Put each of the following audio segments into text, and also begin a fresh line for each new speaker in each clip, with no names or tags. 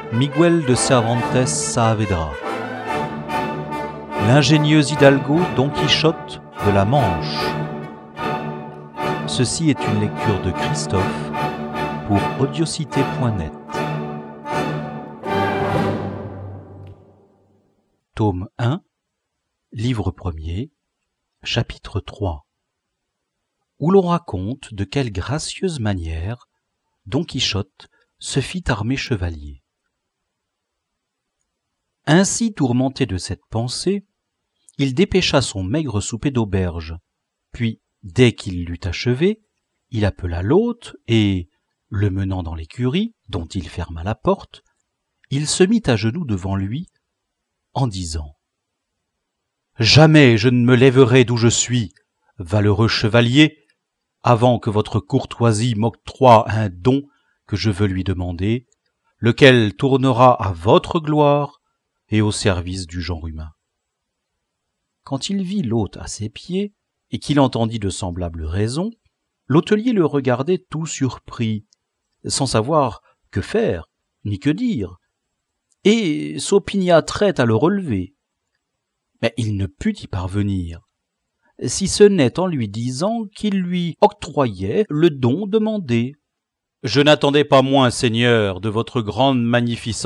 Miguel de Cervantes Saavedra. L'ingénieux hidalgo Don Quichotte de la Manche. Ceci est une lecture de Christophe pour audiocité.net. Tome 1, livre 1er, chapitre 3, où l'on raconte de quelle gracieuse manière Don Quichotte se fit armer chevalier. Ainsi tourmenté de cette pensée, il dépêcha son maigre souper d'auberge, puis, dès qu'il l'eut achevé, il appela l'hôte et, le menant dans l'écurie, dont il ferma la porte, il se mit à genoux devant lui, en disant « Jamais je ne me lèverai d'où je suis, valeureux chevalier, avant que votre courtoisie m'octroie un don que je veux lui demander, lequel tournera à votre gloire et au service du genre humain. » Quand il vit l'hôte à ses pieds, et qu'il entendit de semblables raisons, l'hôtelier le regardait tout surpris, sans savoir que faire, ni que dire, et s'opiniâtrait à le relever. Mais il ne put y parvenir, si ce n'est en lui disant qu'il lui octroyait le don demandé. « Je n'attendais pas moins, Seigneur, de votre grande magnificence, »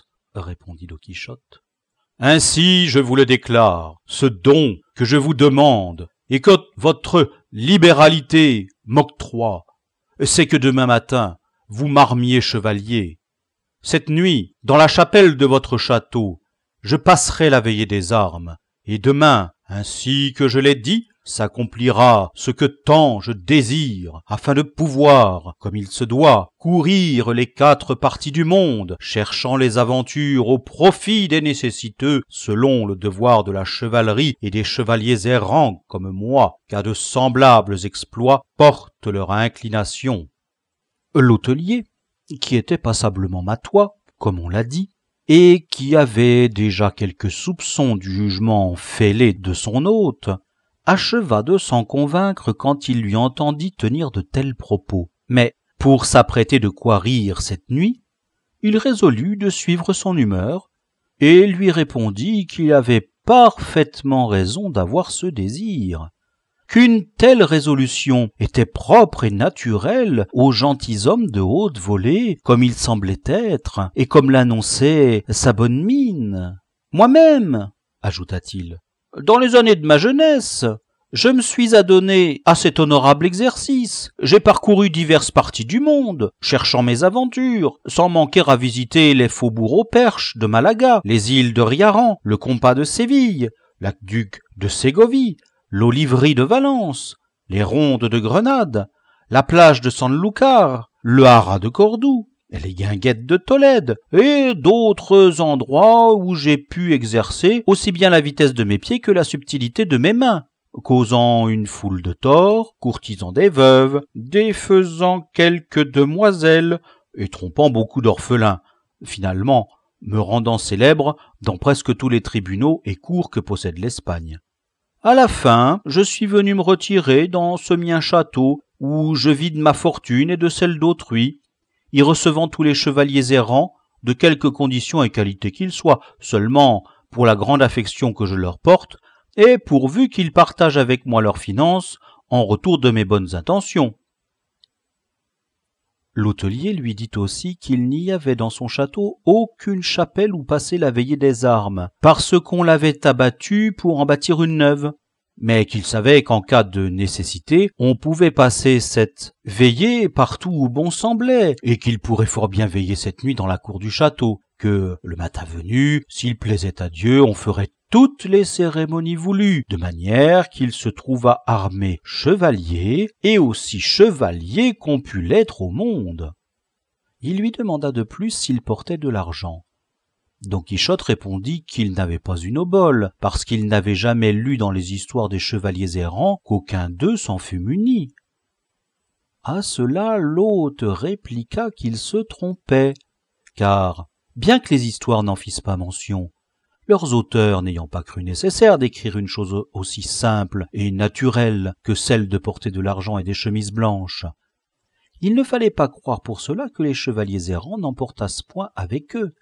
répondit Don Quichotte. « Ainsi, je vous le déclare, ce don que je vous demande et que votre libéralité m'octroie, c'est que demain matin, vous m'armiez chevalier. Cette nuit, dans la chapelle de votre château, je passerai la veillée des armes, et demain, ainsi que je l'ai dit, s'accomplira ce que tant je désire, afin de pouvoir, comme il se doit, courir les 4 parties du monde, cherchant les aventures au profit des nécessiteux, selon le devoir de la chevalerie et des chevaliers errants comme moi, qu'à de semblables exploits portent leur inclination. » L'hôtelier, qui était passablement matois, comme on l'a dit, et qui avait déjà quelques soupçons du jugement fêlé de son hôte, acheva de s'en convaincre quand il lui entendit tenir de tels propos. Mais, pour s'apprêter de quoi rire cette nuit, il résolut de suivre son humeur, et lui répondit qu'il avait parfaitement raison d'avoir ce désir, qu'une telle résolution était propre et naturelle aux gentilshommes de haute volée, comme il semblait être, et comme l'annonçait sa bonne mine. « Moi-même, » ajouta-t-il, « dans les années de ma jeunesse, je me suis adonné à cet honorable exercice. J'ai parcouru diverses parties du monde, cherchant mes aventures, sans manquer à visiter les faubourgs aux perches de Malaga, les îles de Riaran, le compas de Séville, l'aqueduc de Ségovie, l'olivrerie de Valence, les rondes de Grenade, la plage de Sanlúcar, le haras de Cordoue, les guinguettes de Tolède, et d'autres endroits où j'ai pu exercer aussi bien la vitesse de mes pieds que la subtilité de mes mains, causant une foule de torts, courtisant des veuves, défaisant quelques demoiselles, et trompant beaucoup d'orphelins, finalement me rendant célèbre dans presque tous les tribunaux et cours que possède l'Espagne. À la fin, je suis venu me retirer dans ce mien château, où je vide ma fortune et de celle d'autrui, y recevant tous les chevaliers errants, de quelque condition et qualité qu'ils soient, seulement pour la grande affection que je leur porte, et pourvu qu'ils partagent avec moi leurs finances, en retour de mes bonnes intentions. » L'hôtelier lui dit aussi qu'il n'y avait dans son château aucune chapelle où passer la veillée des armes, parce qu'on l'avait abattue pour en bâtir une neuve, mais qu'il savait qu'en cas de nécessité, on pouvait passer cette veillée partout où bon semblait, et qu'il pourrait fort bien veiller cette nuit dans la cour du château, que, le matin venu, s'il plaisait à Dieu, on ferait toutes les cérémonies voulues, de manière qu'il se trouva armé chevalier, et aussi chevalier qu'on pût l'être au monde. Il lui demanda de plus s'il portait de l'argent. Don Quichotte répondit qu'il n'avait pas une obole, parce qu'il n'avait jamais lu dans les histoires des chevaliers errants qu'aucun d'eux s'en fût muni. À cela, l'hôte répliqua qu'il se trompait, car, bien que les histoires n'en fissent pas mention, leurs auteurs n'ayant pas cru nécessaire d'écrire une chose aussi simple et naturelle que celle de porter de l'argent et des chemises blanches, Il ne fallait pas croire pour cela que les chevaliers errants n'emportassent point avec eux,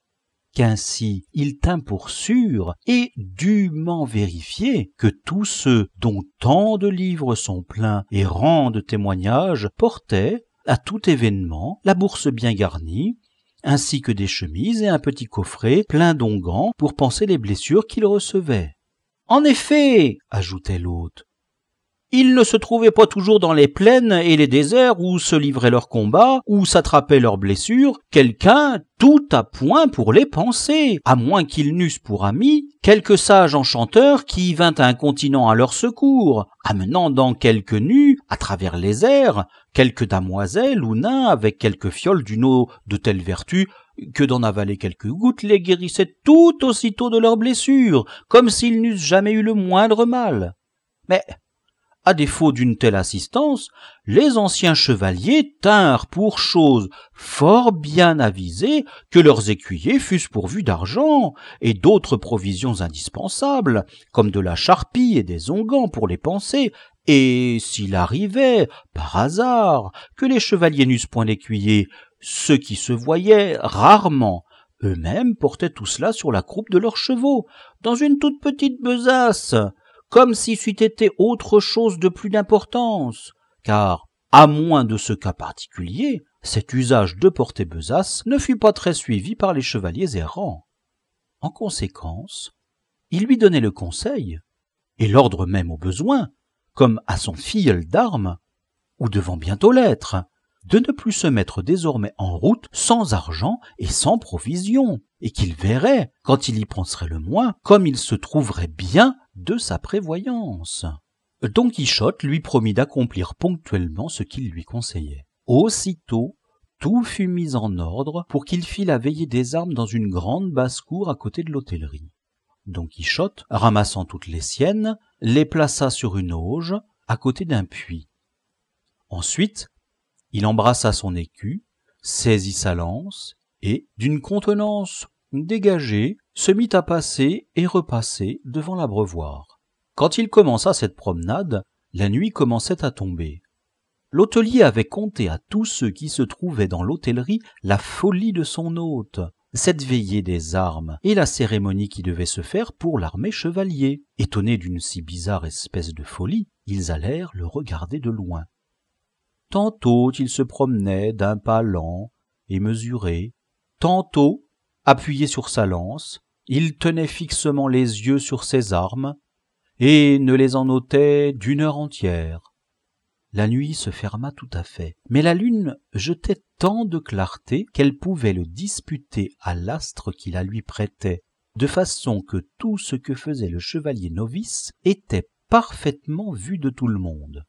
qu'ainsi il tint pour sûr et dûment vérifié que tous ceux dont tant de livres sont pleins et rendent témoignage portaient, à tout événement, la bourse bien garnie, ainsi que des chemises et un petit coffret plein d'onguents pour panser les blessures qu'ils recevaient. « En effet, » ajoutait l'hôte, « ils ne se trouvaient pas toujours dans les plaines et les déserts où se livraient leurs combats, où s'attrapaient leurs blessures, quelqu'un tout à point pour les panser, à moins qu'ils n'eussent pour ami quelque sage enchanteur qui vint un continent à leur secours, amenant dans quelques nues, à travers les airs, quelques damoiselles ou nains avec quelques fioles d'une eau de telle vertu que d'en avaler quelques gouttes les guérissait tout aussitôt de leurs blessures, comme s'ils n'eussent jamais eu le moindre mal. Mais à défaut d'une telle assistance, les anciens chevaliers tinrent pour chose fort bien avisée que leurs écuyers fussent pourvus d'argent et d'autres provisions indispensables, comme de la charpie et des onguents pour les panser, et s'il arrivait, par hasard, que les chevaliers n'eussent point d'écuyer, ce qui se voyait rarement, eux-mêmes portaient tout cela sur la croupe de leurs chevaux, dans une toute petite besace, comme si c'eût été autre chose de plus d'importance, car, à moins de ce cas particulier, cet usage de porter besace ne fut pas très suivi par les chevaliers errants. En conséquence, il lui donnait le conseil, et l'ordre même au besoin, comme à son filleul d'armes, ou devant bientôt l'être, de ne plus se mettre désormais en route sans argent et sans provisions, et qu'il verrait, quand il y penserait le moins, comme il se trouverait bien de sa prévoyance. Don Quichotte lui promit d'accomplir ponctuellement ce qu'il lui conseillait. Aussitôt, tout fut mis en ordre pour qu'il fît la veillée des armes dans une grande basse-cour à côté de l'hôtellerie. Don Quichotte, ramassant toutes les siennes, les plaça sur une auge à côté d'un puits. Ensuite, il embrassa son écu, saisit sa lance et, d'une contenance dégagée, se mit à passer et repasser devant l'abreuvoir. Quand il commença cette promenade, la nuit commençait à tomber. L'hôtelier avait conté à tous ceux qui se trouvaient dans l'hôtellerie la folie de son hôte, cette veillée des armes et la cérémonie qui devait se faire pour l'armée chevalier. Étonnés d'une si bizarre espèce de folie, ils allèrent le regarder de loin. Tantôt il se promenait d'un pas lent et mesuré, tantôt, appuyé sur sa lance, il tenait fixement les yeux sur ses armes et ne les en ôtait d'une heure entière. La nuit se ferma tout à fait, mais la lune jetait tant de clarté qu'elle pouvait le disputer à l'astre qui la lui prêtait, de façon que tout ce que faisait le chevalier novice était parfaitement vu de tout le monde.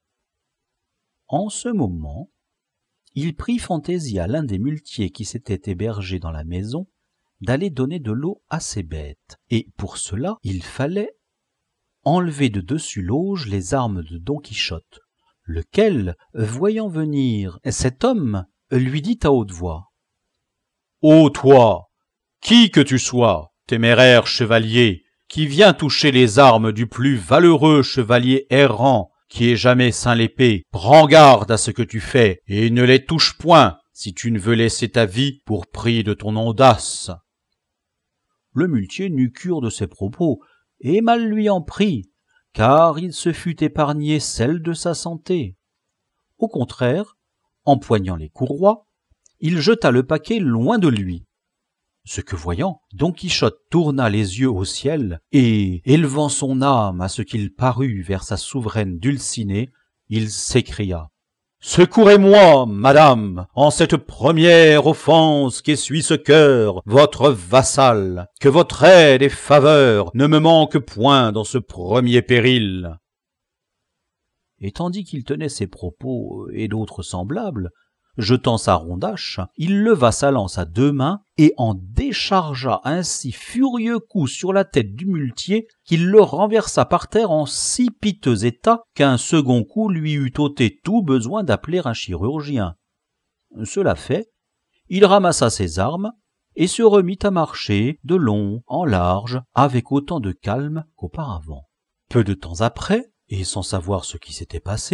En ce moment, il prit fantaisie à l'un des muletiers qui s'était hébergé dans la maison d'aller donner de l'eau à ses bêtes, et pour cela il fallait enlever de dessus l'auge les armes de Don Quichotte, lequel, voyant venir cet homme, lui dit à haute voix : « Ô toi, qui que tu sois, téméraire chevalier, qui viens toucher les armes du plus valeureux chevalier errant qui ait jamais ceint l'épée, prends garde à ce que tu fais, et ne les touche point, si tu ne veux laisser ta vie pour prix de ton audace. » Le muletier n'eut cure de ces propos, et mal lui en prit, car il se fût épargné celle de sa santé. Au contraire, empoignant les courroies, il jeta le paquet loin de lui. Ce que voyant, Don Quichotte tourna les yeux au ciel, et, élevant son âme à ce qu'il parut vers sa souveraine Dulcinée, il s'écria : « Secourez-moi, madame, en cette première offense qu'essuie ce cœur, votre vassal, que votre aide et faveur ne me manquent point dans ce premier péril. » Et tandis qu'il tenait ces propos et d'autres semblables, jetant sa rondache, il leva sa lance à deux mains et en déchargea un si furieux coup sur la tête du muletier qu'il le renversa par terre en si piteux état qu'un second coup lui eût ôté tout besoin d'appeler un chirurgien. Cela fait, il ramassa ses armes et se remit à marcher de long en large avec autant de calme qu'auparavant. Peu de temps après, et sans savoir ce qui s'était passé,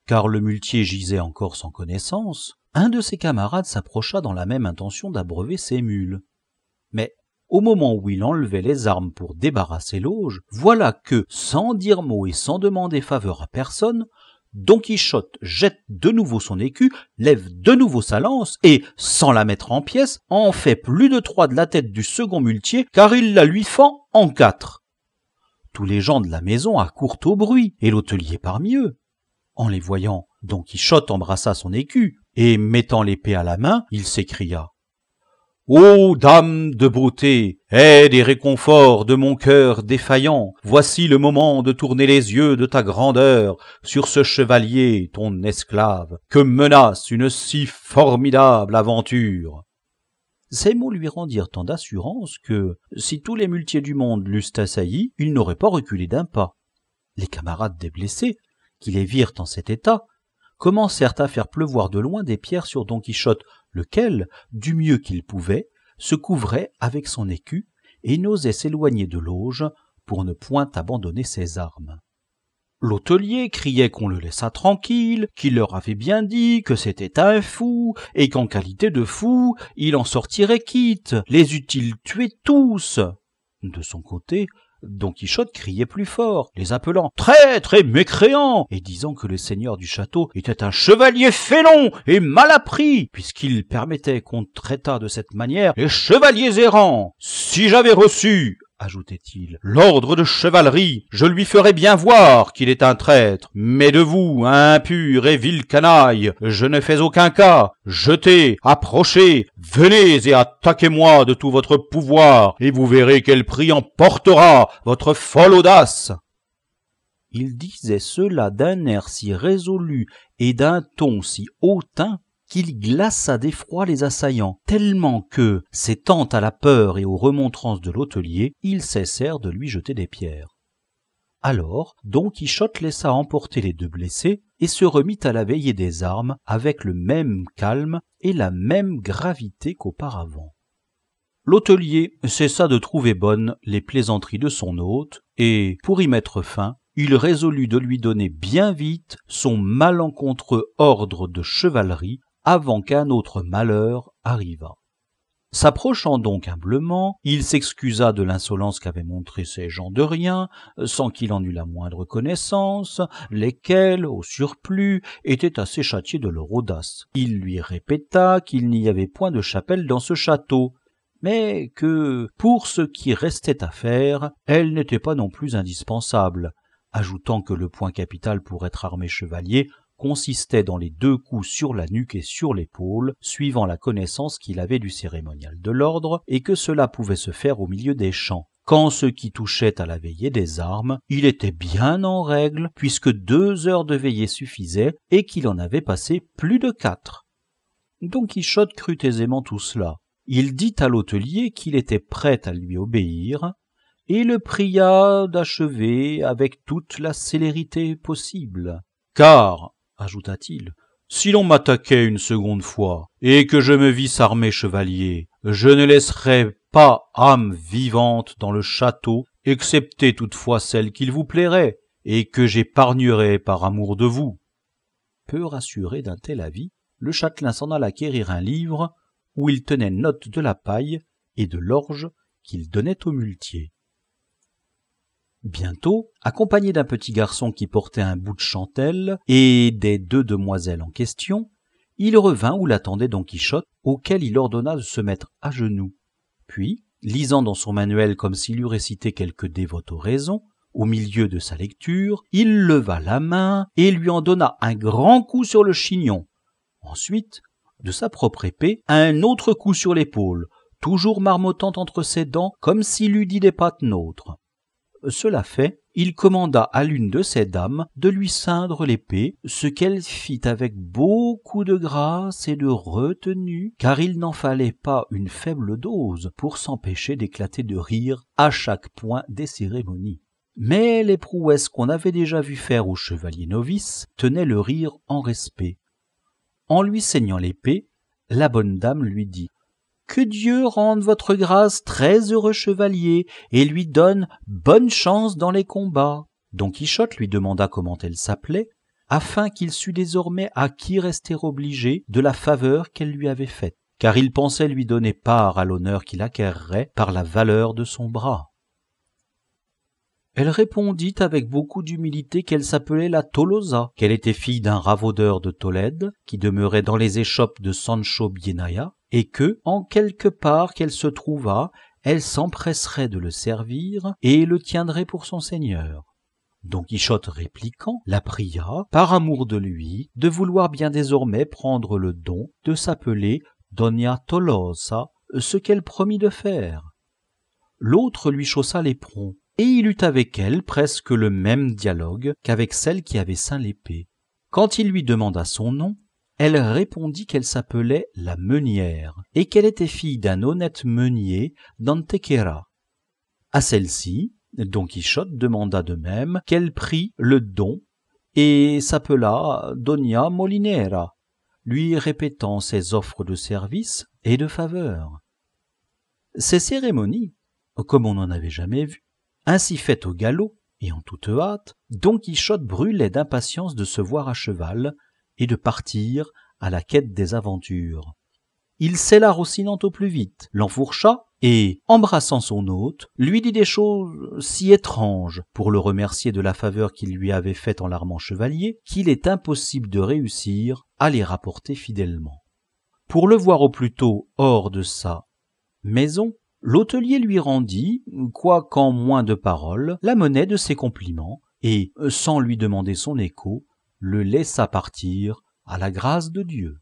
car le muletier gisait encore sans connaissance, un de ses camarades s'approcha dans la même intention d'abreuver ses mules. Mais au moment où il enlevait les armes pour débarrasser l'auge, voilà que, sans dire mot et sans demander faveur à personne, Don Quichotte jette de nouveau son écu, lève de nouveau sa lance et, sans la mettre en pièces, en fait plus de 3 de la tête du second muletier, car il la lui fend en 4. Tous les gens de la maison accourent au bruit, et l'hôtelier parmi eux. En les voyant, Don Quichotte embrassa son écu, et mettant l'épée à la main, il s'écria: « Ô dame de beauté, aide et réconfort de mon cœur défaillant, voici le moment de tourner les yeux de ta grandeur sur ce chevalier, ton esclave, que menace une si formidable aventure. » Ces mots lui rendirent tant d'assurance que, si tous les muletiers du monde l'eussent assailli, il n'aurait pas reculé d'un pas. Les camarades des blessés, qui les virent en cet état, commencèrent à faire pleuvoir de loin des pierres sur Don Quichotte, lequel, du mieux qu'il pouvait, se couvrait avec son écu et n'osait s'éloigner de l'auge pour ne point abandonner ses armes. L'hôtelier criait qu'on le laissât tranquille, qu'il leur avait bien dit que c'était un fou, et qu'en qualité de fou, il en sortirait quitte, les eût-il tués tous. De son côté, Don Quichotte criait plus fort, les appelant traîtres et mécréants, et disant que le seigneur du château était un chevalier félon et mal appris, puisqu'il permettait qu'on traitât de cette manière les chevaliers errants. Si j'avais reçu, ajoutait-il, l'ordre de chevalerie, je lui ferais bien voir qu'il est un traître. Mais de vous, impur et vil canaille, je ne fais aucun cas. Jetez, approchez, venez et attaquez-moi de tout votre pouvoir, et vous verrez quel prix emportera votre folle audace. Il disait cela d'un air si résolu et d'un ton si hautain qu'il glaça d'effroi les assaillants, tellement que, s'étant à la peur et aux remontrances de l'hôtelier, ils cessèrent de lui jeter des pierres. Alors, Don Quichotte laissa emporter les 2 blessés et se remit à la veillée des armes avec le même calme et la même gravité qu'auparavant. L'hôtelier cessa de trouver bonnes les plaisanteries de son hôte et, pour y mettre fin, il résolut de lui donner bien vite son malencontreux ordre de chevalerie avant qu'un autre malheur arrivât. S'approchant donc humblement, il s'excusa de l'insolence qu'avaient montré ces gens de rien, sans qu'il en eût la moindre connaissance, lesquels, au surplus, étaient assez châtiés de leur audace. Il lui répéta qu'il n'y avait point de chapelle dans ce château, mais que, pour ce qui restait à faire, elle n'était pas non plus indispensable, ajoutant que le point capital pour être armé chevalier consistait dans les 2 coups sur la nuque et sur l'épaule, suivant la connaissance qu'il avait du cérémonial de l'ordre, et que cela pouvait se faire au milieu des champs. Qu'en ce qui touchait à la veillée des armes, il était bien en règle, puisque 2 heures de veillée suffisaient, et qu'il en avait passé plus de 4. Don Quichotte crut aisément tout cela. Il dit à l'hôtelier qu'il était prêt à lui obéir, et le pria d'achever avec toute la célérité possible. Car, ajouta-t-il, si l'on m'attaquait une seconde fois, et que je me visse armé chevalier, je ne laisserais pas âme vivante dans le château, excepté toutefois celle qu'il vous plairait, et que j'épargnerais par amour de vous. Peu rassuré d'un tel avis, le châtelain s'en alla quérir un livre où il tenait note de la paille et de l'orge qu'il donnait au muletier. Bientôt, accompagné d'un petit garçon qui portait un bout de chantelle et des 2 demoiselles en question, il revint où l'attendait Don Quichotte, auquel il ordonna de se mettre à genoux. Puis, lisant dans son manuel comme s'il eût récité quelque dévote oraison, au milieu de sa lecture, il leva la main et lui en donna un grand coup sur le chignon. Ensuite, de sa propre épée, un autre coup sur l'épaule, toujours marmottant entre ses dents comme s'il eût dit des patenôtres. Cela fait, il commanda à l'une de ces dames de lui ceindre l'épée, ce qu'elle fit avec beaucoup de grâce et de retenue, car il n'en fallait pas une faible dose pour s'empêcher d'éclater de rire à chaque point des cérémonies. Mais les prouesses qu'on avait déjà vu faire aux chevaliers novices tenaient le rire en respect. En lui saignant l'épée, la bonne dame lui dit: « Que Dieu rende votre grâce très heureux chevalier et lui donne bonne chance dans les combats. » Don Quichotte lui demanda comment elle s'appelait, afin qu'il sût désormais à qui rester obligé de la faveur qu'elle lui avait faite, car il pensait lui donner part à l'honneur qu'il acquerrait par la valeur de son bras. Elle répondit avec beaucoup d'humilité qu'elle s'appelait la Tolosa, qu'elle était fille d'un ravaudeur de Tolède, qui demeurait dans les échoppes de Sancho Bienaya, et que, en quelque part qu'elle se trouvât, elle s'empresserait de le servir et le tiendrait pour son seigneur. Don Quichotte répliquant, la pria, par amour de lui, de vouloir bien désormais prendre le don de s'appeler Doña Tolosa, ce qu'elle promit de faire. L'autre lui chaussa l'éperon, et il eut avec elle presque le même dialogue qu'avec celle qui avait ceint l'épée. Quand il lui demanda son nom, elle répondit qu'elle s'appelait la Meunière, et qu'elle était fille d'un honnête meunier d'Antequera. À celle-ci, Don Quichotte demanda de même qu'elle prît le don et s'appela Doña Molinera, lui répétant ses offres de service et de faveur. Ces cérémonies, comme on n'en avait jamais vu, ainsi faites au galop et en toute hâte, Don Quichotte brûlait d'impatience de se voir à cheval et de partir à la quête des aventures. Il sella Rocinante au plus vite, l'enfourcha et, embrassant son hôte, lui dit des choses si étranges pour le remercier de la faveur qu'il lui avait faite en l'armant chevalier qu'il est impossible de réussir à les rapporter fidèlement. Pour le voir au plus tôt hors de sa maison, l'hôtelier lui rendit, quoiqu'en moins de paroles, la monnaie de ses compliments et, sans lui demander son écho, le laissa partir à la grâce de Dieu.